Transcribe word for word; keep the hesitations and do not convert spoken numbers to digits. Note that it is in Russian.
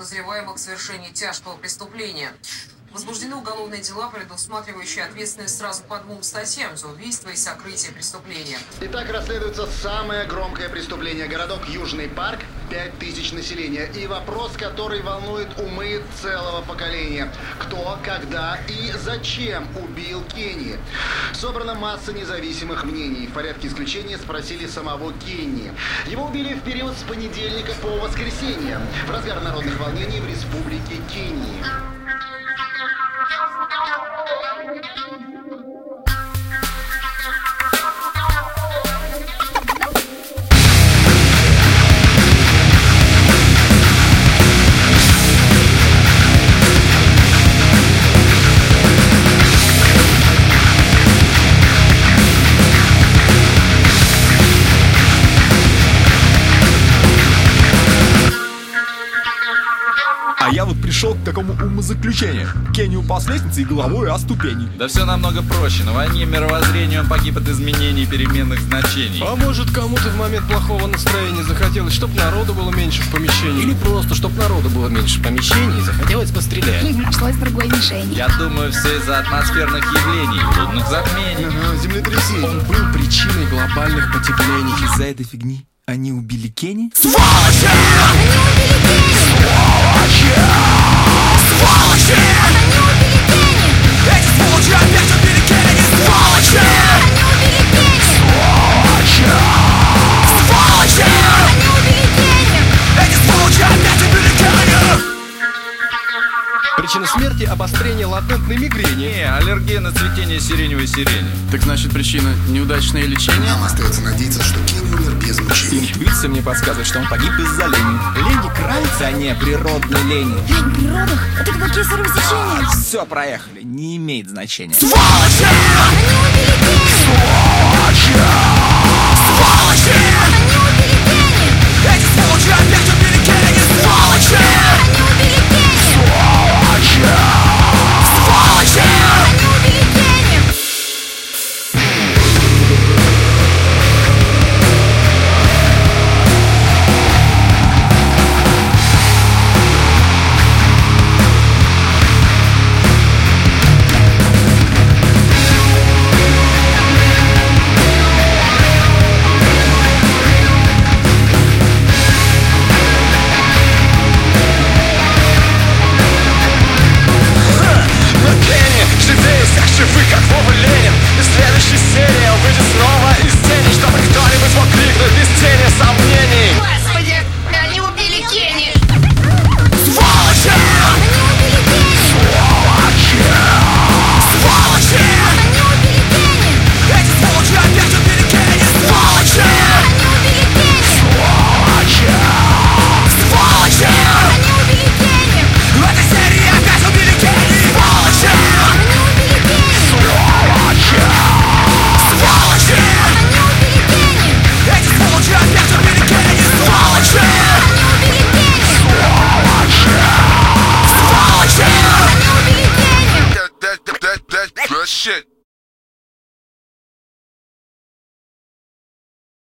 подозреваемых в совершении тяжкого преступления. Возбуждены уголовные дела, предусматривающие ответственность сразу по двум статьям за убийство и сокрытие преступления. Итак, расследуется самое громкое преступление. Городок Южный Парк, пять тысяч населения. И вопрос, который волнует умы целого поколения. Кто, когда и зачем убил Кенни? Собрана масса независимых мнений. В порядке исключения спросили самого Кенни. Его убили в период с понедельника по воскресенье, в разгар народных волнений в республике Кении. А я вот пришел к такому умозаключению. Кенни упал с лестницы и головой о ступени. Да все намного проще. На войне мировоззрение он погиб от изменений переменных значений. А может, кому-то в момент плохого настроения захотелось, чтоб народу было меньше в помещении? Или просто, чтоб народу было меньше в помещении, захотелось пострелять. И нашлось другой мишени. Я думаю, все из-за атмосферных явлений, лунных затмений. Ага, землетрясений. Он был причиной глобальных потеплений. Из-за этой фигни они убили Кенни? Сволочи! Они убили Кенни! Сволочи! Сволочи! Они убили Кенни! Эти сволочи опять убили Кенни! Сволочи! Они убили Кенни! Сволочи! Сволочи! Они убили Кенни! Эти сволочи опять убили Кенни! Причина смерти – обострение латентной мигрени. Не, аллергия на цветение сиреневой сирени. Так значит, причина – неудачное лечение? Нам остается надеяться, что Кенни умер без мучений. Интуиция мне подсказывает, что он погиб из-за лени. Лени крайца, а не природной лени. Лень при родах – это когда кесарево сечение. Все, проехали, не имеет значения. Сволочи! Они убили Кенни! Сволочи! Сволочи! Они убили Кенни! Эти сволочи опять убили Кенни! Сволочи! Они убили Кенни! Сволочи! Сволочи! Они убили Кенни! Живы, как Вова Ленин. И следующей серии он выйдет снова из тени, чтобы кто-нибудь мог крикнуть без тени сомнений. Господи! Они убили Кенни! Сволочи! Они убили Кенни! Сволочи! Сволочи! Они убили Кенни! Эти сволочи опять убили Кенни! Сволочи! Они убили Кенни! Сволочи! Сволочи! Они убили Кенни! В этой серии опять убили Кенни! Сволочи! Они убили Кенни! Сволочи! Сволочи! Они убили Кенни! Эти сволочи опять убили Кенни! Сволочи! Они убили Кенни! Сволочи! Сволочи! Они убили Кенни! That, that, that, that, that shit.